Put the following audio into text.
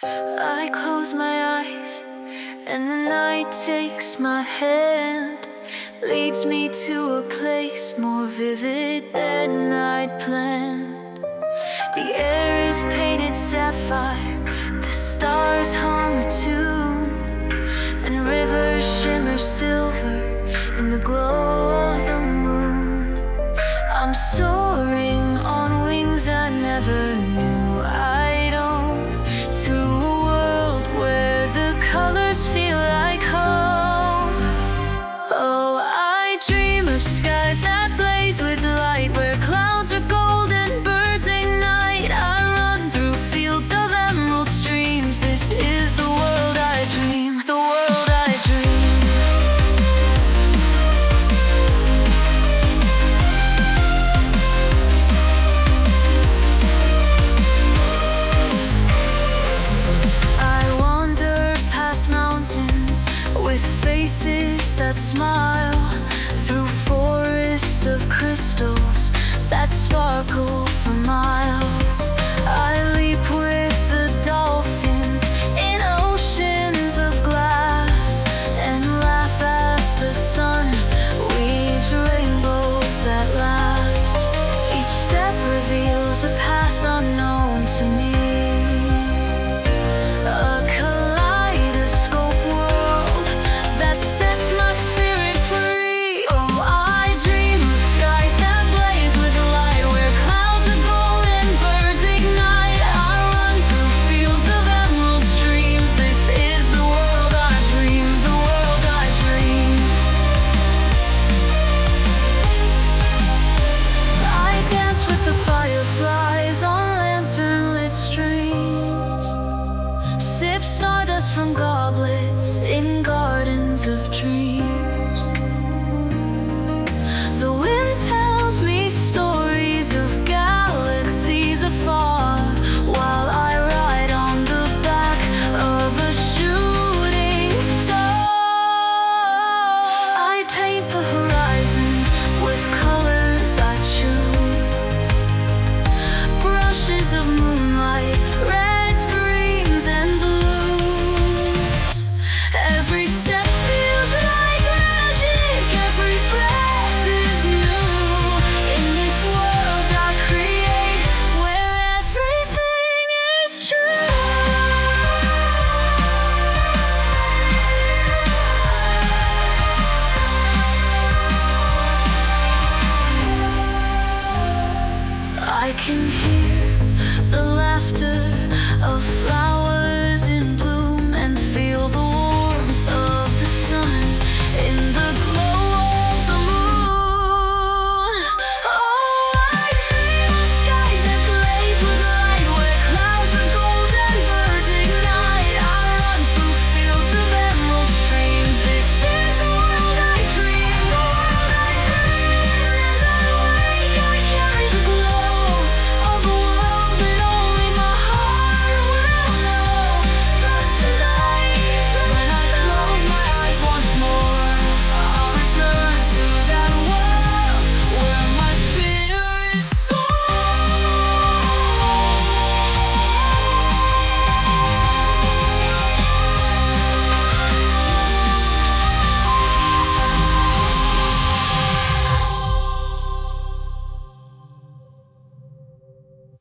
I close my eyes and the night takes my hand, leads me to a place more vivid than I'd planned. The air is painted sapphire, the stars hum a tune, and rivers shimmer silver in the glow of the moon. I'm soaring on wings I never knew I'd own, through a world where the colors feel like home. Oh, I dream of skies that blaze with light, where clouds are gold and birds ignite. I run through fields of emerald streams. This is the world I dream, the world I dream. With faces that smile, through forests of crystals that sparkle for miles. I leap with the dolphins in oceans of glass, and laugh as the sun weaves rainbows that last. Each step reveals a path unknown to me, stardust from goblets